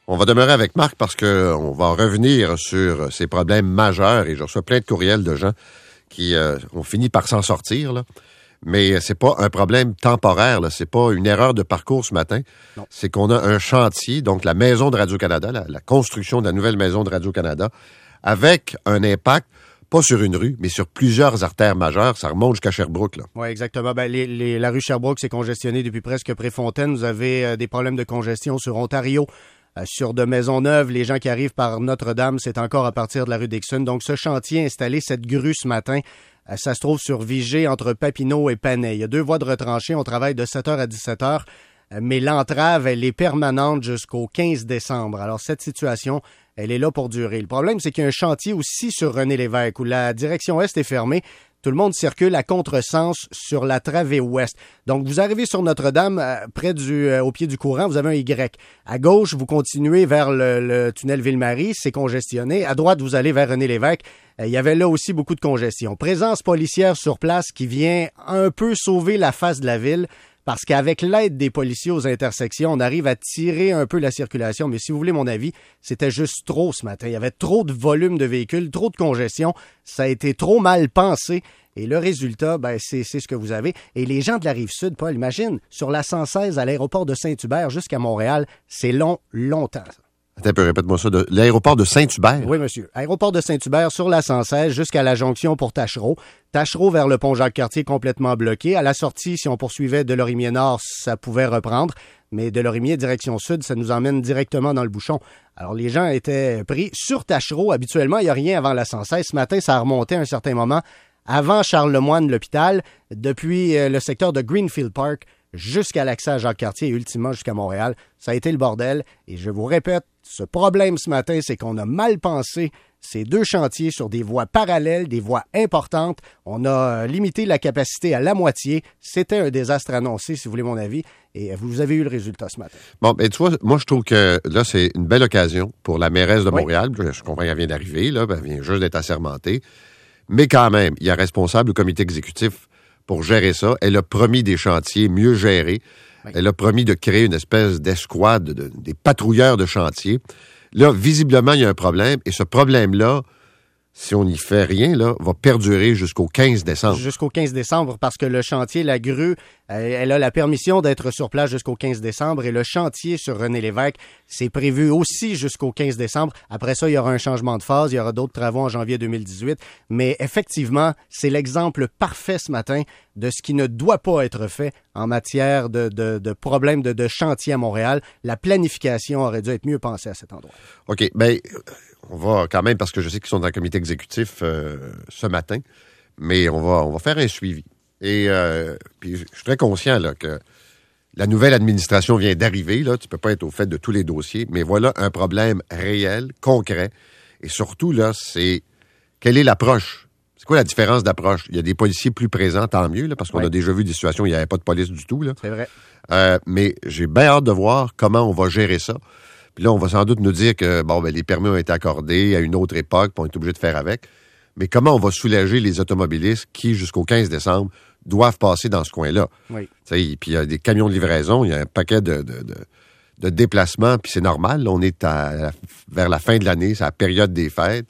On va demeurer avec Marc parce qu'on va revenir sur ces problèmes majeurs et je reçois plein de courriels de gens qui ont fini par s'en sortir, là. Mais c'est pas un problème temporaire, là. C'est pas une erreur de parcours ce matin. Non. C'est qu'on a un chantier, donc la maison de Radio-Canada, la construction de la nouvelle maison de Radio-Canada, avec un impact, pas sur une rue, mais sur plusieurs artères majeures. Ça remonte jusqu'à Sherbrooke, là. Oui, exactement. Ben, la rue Sherbrooke, c'est congestionné depuis presque Préfontaine. Vous avez des problèmes de congestion sur Ontario. Sur de Maisonneuve, les gens qui arrivent par Notre-Dame, c'est encore à partir de la rue Dixon. Donc, ce chantier installé, cette grue ce matin, ça se trouve sur Vigée, entre Papineau et Panay. Il y a 2 voies de retranchée. On travaille de 7h à 17h. Mais l'entrave, elle est permanente jusqu'au 15 décembre. Alors, cette situation, elle est là pour durer. Le problème, c'est qu'il y a un chantier aussi sur René-Lévesque où la direction Est est fermée. Tout le monde circule à contresens sur la travée ouest. Donc, vous arrivez sur Notre-Dame, près au pied du courant, vous avez un Y. À gauche, vous continuez vers le tunnel Ville-Marie, c'est congestionné. À droite, vous allez vers René-Lévesque. Il y avait là aussi beaucoup de congestion. Présence policière sur place qui vient un peu sauver la face de la ville. Parce qu'avec l'aide des policiers aux intersections, on arrive à tirer un peu la circulation. Mais si vous voulez mon avis, c'était juste trop ce matin. Il y avait trop de volume de véhicules, trop de congestion. Ça a été trop mal pensé. Et le résultat, ben, c'est ce que vous avez. Et les gens de la Rive-Sud, Paul, imagine, sur la 116 à l'aéroport de Saint-Hubert jusqu'à Montréal, c'est longtemps. Attends un peu, répète-moi ça. L'aéroport de Saint-Hubert? Oui, monsieur. Aéroport de Saint-Hubert sur la 116 jusqu'à la jonction pour Taschereau. Taschereau vers le pont Jacques-Cartier complètement bloqué. À la sortie, si on poursuivait de Lorimier-Nord, ça pouvait reprendre. Mais de Lorimier, direction sud, ça nous emmène directement dans le bouchon. Alors, les gens étaient pris. Sur Taschereau, habituellement, il n'y a rien avant la 116. Ce matin, ça a remonté à un certain moment. Avant Charles-Lemoine, l'hôpital, depuis le secteur de Greenfield Park, jusqu'à l'accès à Jacques-Cartier et ultimement jusqu'à Montréal. Ça a été le bordel. Et je vous répète, ce problème ce matin, c'est qu'on a mal pensé ces 2 chantiers sur des voies parallèles, des voies importantes. On a limité la capacité à la moitié. C'était un désastre annoncé, si vous voulez mon avis. Et vous avez eu le résultat ce matin. Bon, ben tu vois, moi, je trouve que là, c'est une belle occasion pour la mairesse de Montréal. Oui. Je comprends qu'elle vient d'arriver, là. Elle vient juste d'être assermentée. Mais quand même, il y a responsable au comité exécutif pour gérer ça. Elle a promis des chantiers mieux gérés. Oui. Elle a promis de créer une espèce d'escouade, des patrouilleurs de chantier. Là, visiblement, il y a un problème. Et ce problème-là, si on n'y fait rien, là, va perdurer jusqu'au 15 décembre. Jusqu'au 15 décembre, parce que le chantier, la grue, elle a la permission d'être sur place jusqu'au 15 décembre et le chantier sur René-Lévesque, c'est prévu aussi jusqu'au 15 décembre. Après ça, il y aura un changement de phase, il y aura d'autres travaux en janvier 2018. Mais effectivement, c'est l'exemple parfait ce matin de ce qui ne doit pas être fait en matière de problèmes de chantier à Montréal. La planification aurait dû être mieux pensée à cet endroit. OK, bien, on va quand même, parce que je sais qu'ils sont dans le comité exécutif ce matin, mais on va faire un suivi. Et puis je suis très conscient là, que la nouvelle administration vient d'arriver. Là, tu peux pas être au fait de tous les dossiers, mais voilà un problème réel, concret. Et surtout, là, c'est quelle est l'approche? C'est quoi la différence d'approche? Il y a des policiers plus présents, tant mieux, là, parce qu'on a déjà vu des situations où il n'y avait pas de police du tout. Là. C'est vrai. Mais j'ai bien hâte de voir comment on va gérer ça. Puis là, on va sans doute nous dire que bon, ben, les permis ont été accordés à une autre époque, puis on est obligé de faire avec. Mais comment on va soulager les automobilistes qui, jusqu'au 15 décembre, doivent passer dans ce coin-là? Oui. Puis il y a des camions de livraison, il y a un paquet de déplacements, puis c'est normal. Là, on est vers la fin de l'année, c'est la période des fêtes.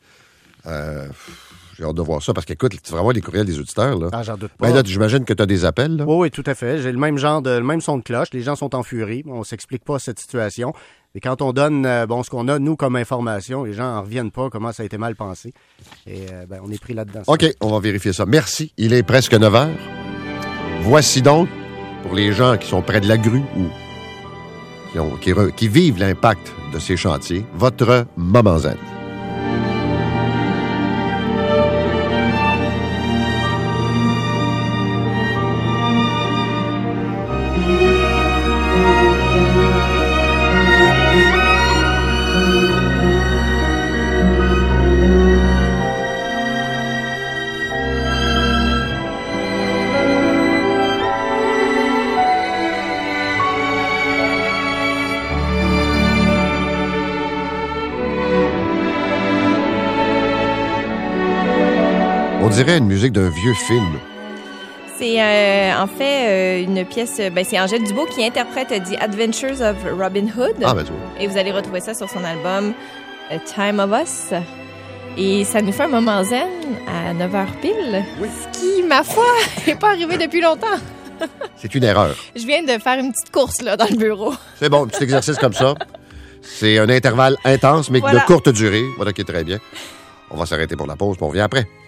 J'ai hâte de voir ça, parce qu'écoute, tu vas voir les courriels des auditeurs. Là. Ah, j'en doute pas. Ben là, j'imagine que tu as des appels. Là. Oui, tout à fait. J'ai le même son de cloche. Les gens sont en furie. On s'explique pas cette situation. Et quand on donne ce qu'on a, nous, comme information, les gens en reviennent pas, comment ça a été mal pensé. Et on est pris là-dedans. OK, on va vérifier ça. Merci. Il est presque 9 h. Voici donc, pour les gens qui sont près de la grue ou qui vivent l'impact de ces chantiers, votre moment zen. On dirait une musique d'un vieux film. C'est en fait une pièce, c'est Angèle Dubois qui interprète The Adventures of Robin Hood. Ah, ben tu vois. Et vous allez retrouver ça sur son album A Time of Us. Et ça nous fait un moment zen à 9h pile. Oui. Ce qui, ma foi, n'est pas arrivé depuis longtemps. C'est une erreur. Je viens de faire une petite course là dans le bureau. C'est bon, un petit exercice comme ça. C'est un intervalle intense, mais Voilà. de courte durée. Voilà qui est très bien. On va s'arrêter pour la pause, puis on revient après.